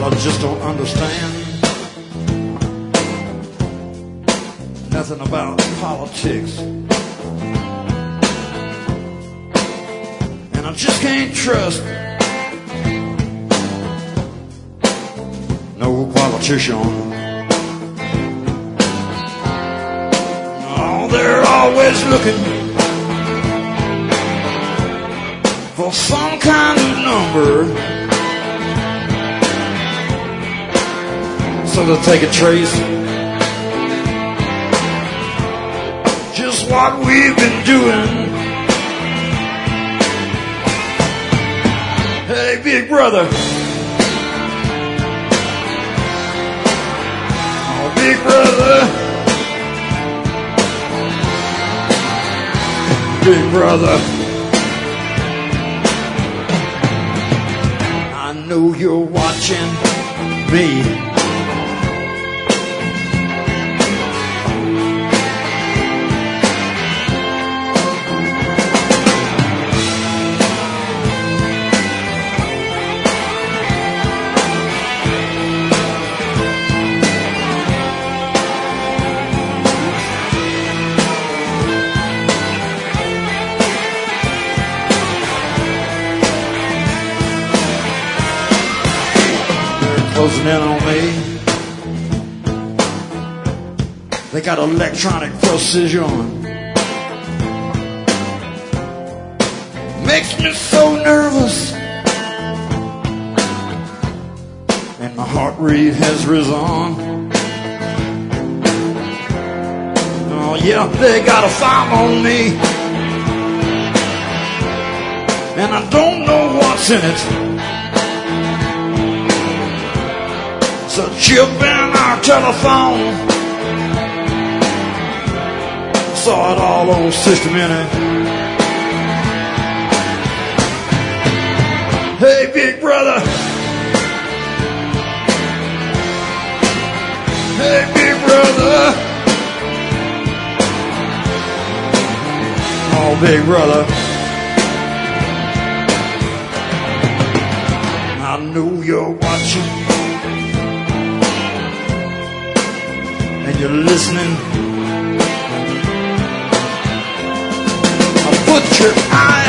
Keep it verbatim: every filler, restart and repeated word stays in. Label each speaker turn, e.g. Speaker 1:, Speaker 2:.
Speaker 1: I just don't understand nothing about politics. And I just can't trust no politician. Oh, they're always looking for some kind of number, so they'll take a trace just what we've been doing. Hey, big brother. Oh, big brother. Big brother. I know you're watching me. Closing in on me. They got electronic precision. Makes me so nervous, and my heart rate has risen. Oh yeah, they got a file on me, and I don't know what's in it. It's a chip in our telephone. Saw it all on Sister Minnie. Hey, big brother. Hey, big brother. Oh, big brother. I know you're watching. And you're listening. I'll put your eyes